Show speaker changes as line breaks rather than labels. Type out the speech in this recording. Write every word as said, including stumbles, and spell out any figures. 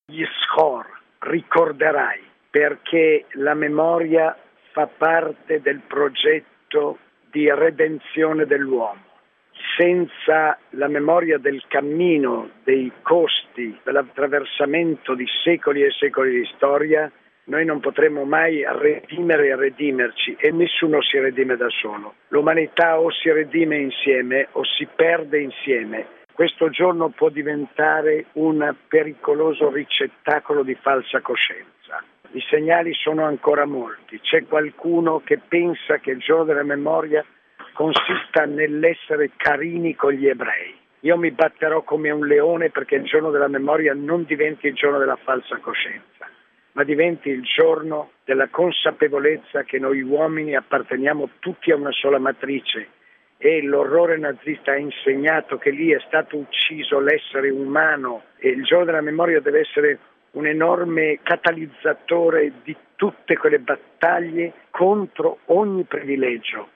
Yizkor, ricorderai, perché la memoria fa parte del progetto di redenzione dell'uomo. Senza la memoria del cammino, dei costi, dell'attraversamento di secoli e secoli di storia, noi non potremo mai redimere e redimerci, e nessuno si redime da solo. L'umanità o si redime insieme o si perde insieme. Questo giorno può diventare un pericoloso ricettacolo di falsa coscienza. I segnali sono ancora molti. C'è qualcuno che pensa che il giorno della memoria consista nell'essere carini con gli ebrei. Io mi batterò come un leone perché il giorno della memoria non diventi il giorno della falsa coscienza, ma diventi il giorno della consapevolezza che noi uomini apparteniamo tutti a una sola matrice, e l'orrore nazista ha insegnato che lì è stato ucciso l'essere umano, e il giorno della memoria deve essere un enorme catalizzatore di tutte quelle battaglie contro ogni privilegio.